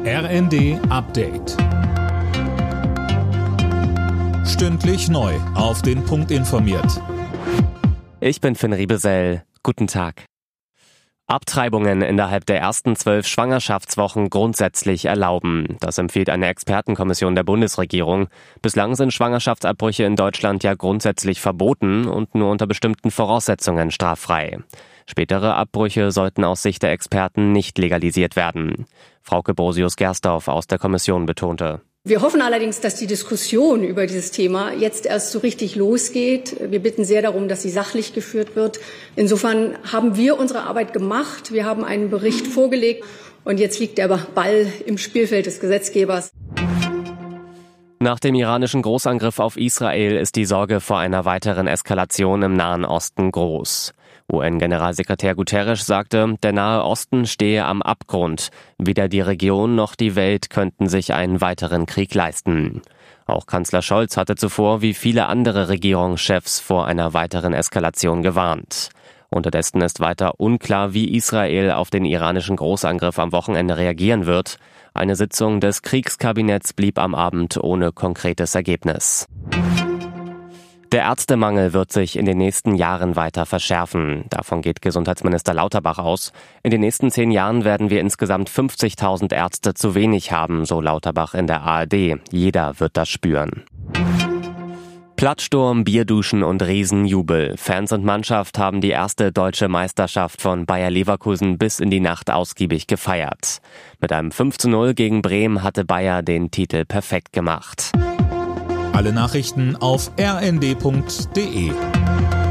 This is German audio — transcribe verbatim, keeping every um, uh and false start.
R N D Update. Stündlich neu auf den Punkt informiert. Ich bin Finn Riebesell. Guten Tag. Abtreibungen innerhalb der ersten zwölf Schwangerschaftswochen grundsätzlich erlauben. Das empfiehlt eine Expertenkommission der Bundesregierung. Bislang sind Schwangerschaftsabbrüche in Deutschland ja grundsätzlich verboten und nur unter bestimmten Voraussetzungen straffrei. Spätere Abbrüche sollten aus Sicht der Experten nicht legalisiert werden. Frauke Brosius-Gersdorf aus der Kommission betonte: Wir hoffen allerdings, dass die Diskussion über dieses Thema jetzt erst so richtig losgeht. Wir bitten sehr darum, dass sie sachlich geführt wird. Insofern haben wir unsere Arbeit gemacht. Wir haben einen Bericht vorgelegt und jetzt liegt der Ball im Spielfeld des Gesetzgebers. Nach dem iranischen Großangriff auf Israel ist die Sorge vor einer weiteren Eskalation im Nahen Osten groß. U N-Generalsekretär Guterres sagte, der Nahe Osten stehe am Abgrund. Weder die Region noch die Welt könnten sich einen weiteren Krieg leisten. Auch Kanzler Scholz hatte zuvor wie viele andere Regierungschefs vor einer weiteren Eskalation gewarnt. Unterdessen ist weiter unklar, wie Israel auf den iranischen Großangriff am Wochenende reagieren wird. Eine Sitzung des Kriegskabinetts blieb am Abend ohne konkretes Ergebnis. Der Ärztemangel wird sich in den nächsten Jahren weiter verschärfen. Davon geht Gesundheitsminister Lauterbach aus. In den nächsten zehn Jahren werden wir insgesamt fünfzigtausend Ärzte zu wenig haben, so Lauterbach in der A R D. Jeder wird das spüren. Plattsturm, Bierduschen und Riesenjubel. Fans und Mannschaft haben die erste deutsche Meisterschaft von Bayer Leverkusen bis in die Nacht ausgiebig gefeiert. Mit einem fünf zu null gegen Bremen hatte Bayer den Titel perfekt gemacht. Alle Nachrichten auf r n d punkt d e.